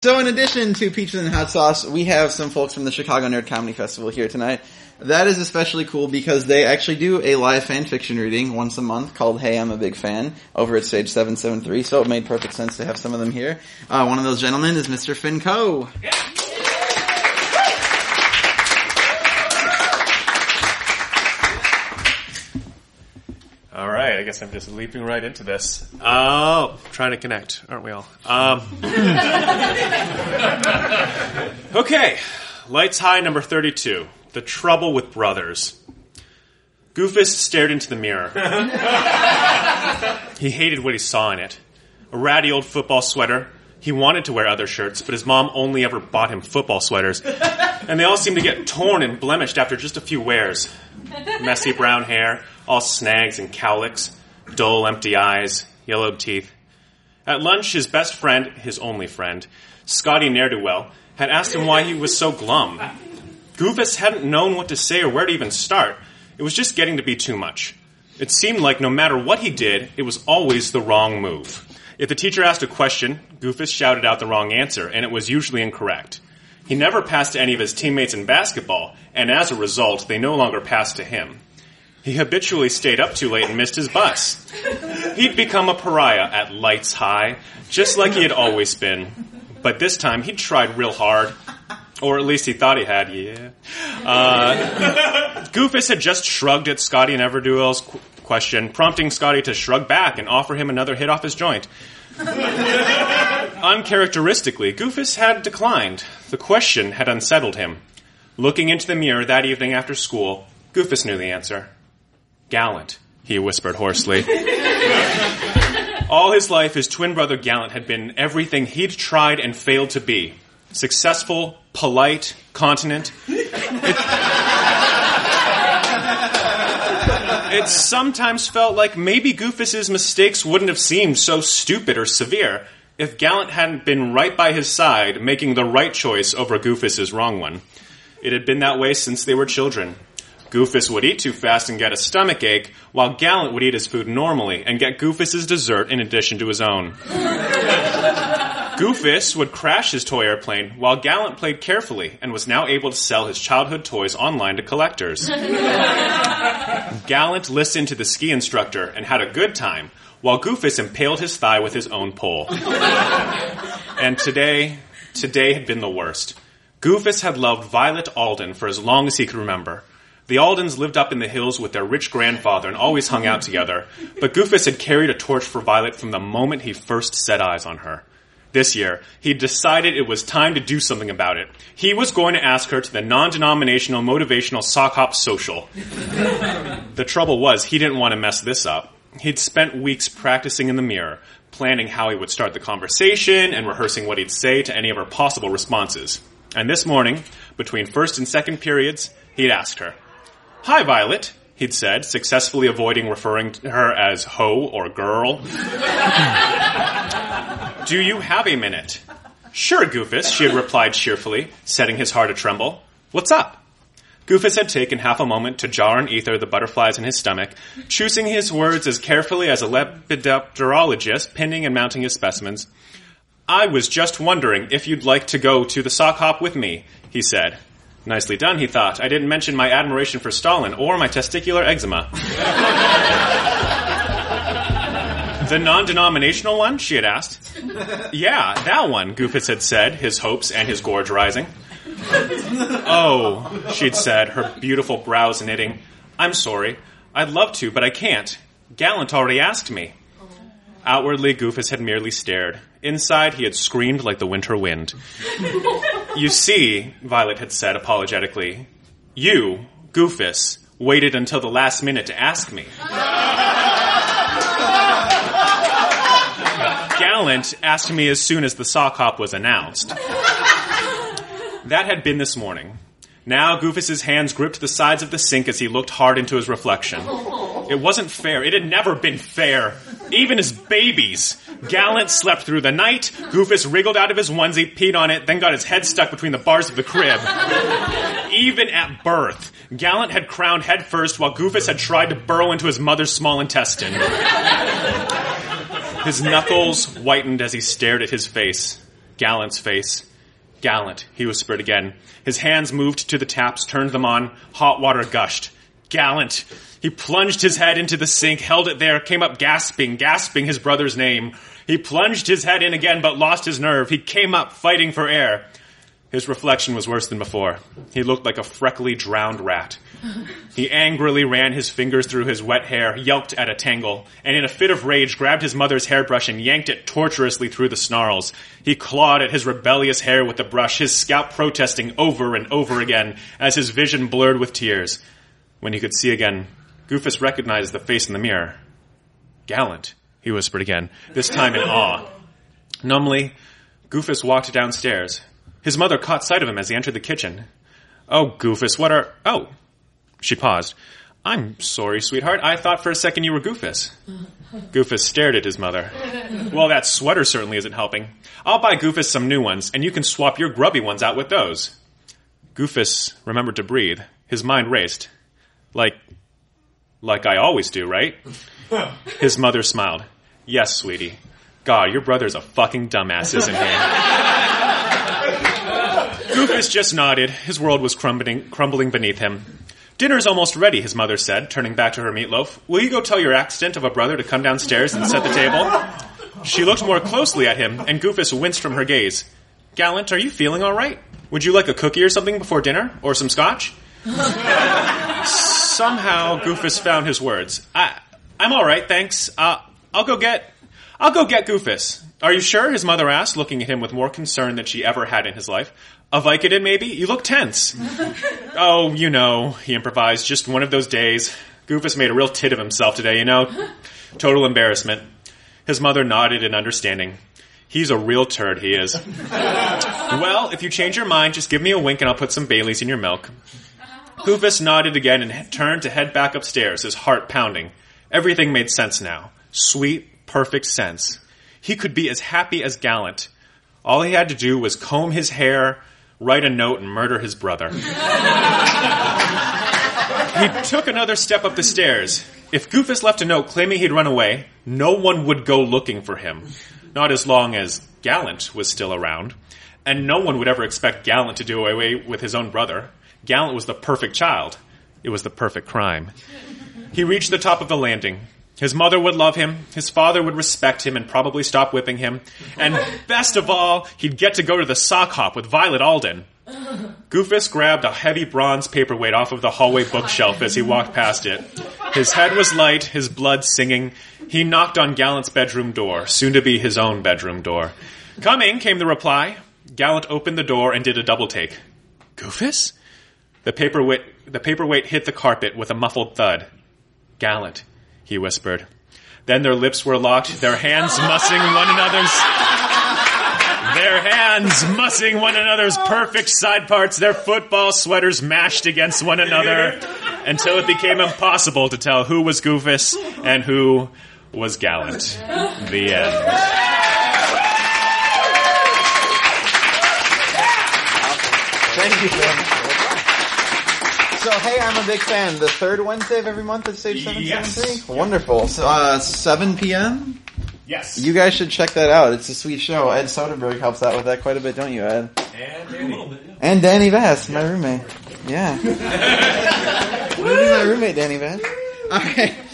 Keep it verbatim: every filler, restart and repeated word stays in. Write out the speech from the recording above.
So in addition to Peaches and Hot Sauce, we have some folks from the Chicago Nerd Comedy Festival here tonight. That is especially cool because they actually do a live fan fiction reading once a month called Hey, I'm a Big Fan over at Stage seven seven three, so it made perfect sense to have some of them here. Uh, one of those gentlemen is Mister Finn Coe. Yeah. All right, I guess I'm just leaping right into this. Oh, trying to connect, aren't we all? Um, okay, Lights High number thirty-two, The Trouble with Brothers. Goofus stared into the mirror. He hated what he saw in it. A ratty old football sweater. He wanted to wear other shirts, but his mom only ever bought him football sweaters. And they all seemed to get torn and blemished after just a few wears. Messy brown hair, all snags and cowlicks, dull, empty eyes, yellowed teeth. At lunch, his best friend, his only friend, Scotty Ne'er-do-well, had asked him why he was so glum. Goofus hadn't known what to say or where to even start. It was just getting to be too much. It seemed like no matter what he did, it was always the wrong move. If the teacher asked a question, Goofus shouted out the wrong answer, and it was usually incorrect. He never passed to any of his teammates in basketball, and as a result, they no longer passed to him. He habitually stayed up too late and missed his bus. He'd become a pariah at Lights High, just like he had always been. But this time, he'd tried real hard. Or at least he thought he had, yeah. Uh, Goofus had just shrugged at Scotty Ne'er-do-well's qu- question, prompting Scotty to shrug back and offer him another hit off his joint. Uncharacteristically, Goofus had declined. The question had unsettled him. Looking into the mirror that evening after school, Goofus knew the answer. Gallant, he whispered hoarsely. All his life, his twin brother Gallant had been everything he'd tried and failed to be. Successful, polite, continent. It, it sometimes felt like maybe Goofus's mistakes wouldn't have seemed so stupid or severe if Gallant hadn't been right by his side, making the right choice over Goofus's wrong one. It had been that way since they were children. Goofus would eat too fast and get a stomach ache, while Gallant would eat his food normally and get Goofus's dessert in addition to his own. Goofus would crash his toy airplane, while Gallant played carefully and was now able to sell his childhood toys online to collectors. Gallant listened to the ski instructor and had a good time, while Goofus impaled his thigh with his own pole. And today, today had been the worst. Goofus had loved Violet Alden for as long as he could remember. The Aldens lived up in the hills with their rich grandfather and always hung out together, but Goofus had carried a torch for Violet from the moment he first set eyes on her. This year, he decided it was time to do something about it. He was going to ask her to the non-denominational motivational sock hop social. The trouble was, he didn't want to mess this up. He'd spent weeks practicing in the mirror, planning how he would start the conversation and rehearsing what he'd say to any of her possible responses. And this morning, between first and second periods, he'd asked her, "Hi, Violet," he'd said, successfully avoiding referring to her as ho or girl. "Do you have a minute?" "Sure, Goofus," she had replied cheerfully, setting his heart a-tremble. "What's up?" Goofus had taken half a moment to jar and ether the butterflies in his stomach, choosing his words as carefully as a lepidopterologist pinning and mounting his specimens. "I was just wondering if you'd like to go to the sock hop with me," he said. Nicely done, he thought. I didn't mention my admiration for Stalin or my testicular eczema. "The non-denominational one?" she had asked. "Yeah, that one," Goofus had said, his hopes and his gorge rising. "Oh," she'd said, her beautiful brows knitting. "I'm sorry. I'd love to, but I can't. Gallant already asked me." Outwardly, Goofus had merely stared. Inside, he had screamed like the winter wind. "You see," Violet had said apologetically, "you, Goofus, waited until the last minute to ask me. Gallant asked me as soon as the sock hop was announced." That had been this morning. Now Goofus's hands gripped the sides of the sink as he looked hard into his reflection. It wasn't fair. It had never been fair. Even as babies. Gallant slept through the night. Goofus wriggled out of his onesie, peed on it, then got his head stuck between the bars of the crib. Even at birth, Gallant had crowned head first while Goofus had tried to burrow into his mother's small intestine. His knuckles whitened as he stared at his face. Gallant's face. Gallant, he whispered again. His hands moved to the taps, turned them on. Hot water gushed. Gallant. He plunged his head into the sink, held it there, came up gasping, gasping his brother's name. He plunged his head in again, but lost his nerve. He came up, fighting for air. His reflection was worse than before. He looked like a freckly, drowned rat. He angrily ran his fingers through his wet hair, yelped at a tangle, and in a fit of rage grabbed his mother's hairbrush and yanked it torturously through the snarls. He clawed at his rebellious hair with the brush, his scalp protesting over and over again as his vision blurred with tears. When he could see again, Goofus recognized the face in the mirror. Gallant, he whispered again, this time in awe. Numbly, Goofus walked downstairs. His mother caught sight of him as he entered the kitchen. Oh, Goofus, what are... Oh. She paused. I'm sorry, sweetheart. I thought for a second you were Goofus. Goofus stared at his mother. Well, that sweater certainly isn't helping. I'll buy Goofus some new ones, and you can swap your grubby ones out with those. Goofus remembered to breathe. His mind raced. Like... Like I always do, right? His mother smiled. Yes, sweetie. God, your brother's a fucking dumbass, isn't he? Goofus just nodded. His world was crumbling, crumbling beneath him. Dinner's almost ready, his mother said, turning back to her meatloaf. Will you go tell your accident of a brother to come downstairs and set the table? She looked more closely at him, and Goofus winced from her gaze. Gallant, are you feeling all right? Would you like a cookie or something before dinner? Or some scotch? Somehow, Goofus found his words. I, I'm all right, thanks. Uh, I'll go get... I'll go get Goofus. Are you sure? His mother asked, looking at him with more concern than she ever had in his life. A Vicodin, maybe? You look tense. Oh, you know, he improvised. Just one of those days. Goofus made a real tit of himself today, you know? Total embarrassment. His mother nodded in understanding. He's a real turd, he is. Well, if you change your mind, just give me a wink and I'll put some Baileys in your milk. Goofus nodded again and turned to head back upstairs, his heart pounding. Everything made sense now. Sweet, perfect sense. He could be as happy as Gallant. All he had to do was comb his hair, write a note, and murder his brother. He took another step up the stairs. If Goofus left a note claiming he'd run away, no one would go looking for him. Not as long as Gallant was still around. And no one would ever expect Gallant to do away with his own brother. Gallant was the perfect child. It was the perfect crime. He reached the top of the landing. His mother would love him, his father would respect him and probably stop whipping him, and best of all, he'd get to go to the sock hop with Violet Alden. Goofus grabbed a heavy bronze paperweight off of the hallway bookshelf as he walked past it. His head was light, his blood singing. He knocked on Gallant's bedroom door, soon to be his own bedroom door. Coming, came the reply. Gallant opened the door and did a double take. Goofus? The paperweight, the paperweight hit the carpet with a muffled thud. Gallant, he whispered. Then their lips were locked, their hands mussing one another's... Their hands mussing one another's perfect side parts, their football sweaters mashed against one another, until it became impossible to tell who was Goofus and who was Gallant. The end. Thank you, Ben. So, hey, I'm a big fan. The third Wednesday of every month at Stage seven seventy-three? Yes. Wonderful. So, uh, seven p.m.? Yes. You guys should check that out. It's a sweet show. Ed Soderbergh helps out with that quite a bit, don't you, Ed? And Danny. And Danny Bass, my roommate. Yeah. Maybe my roommate, Danny Bass. Alright.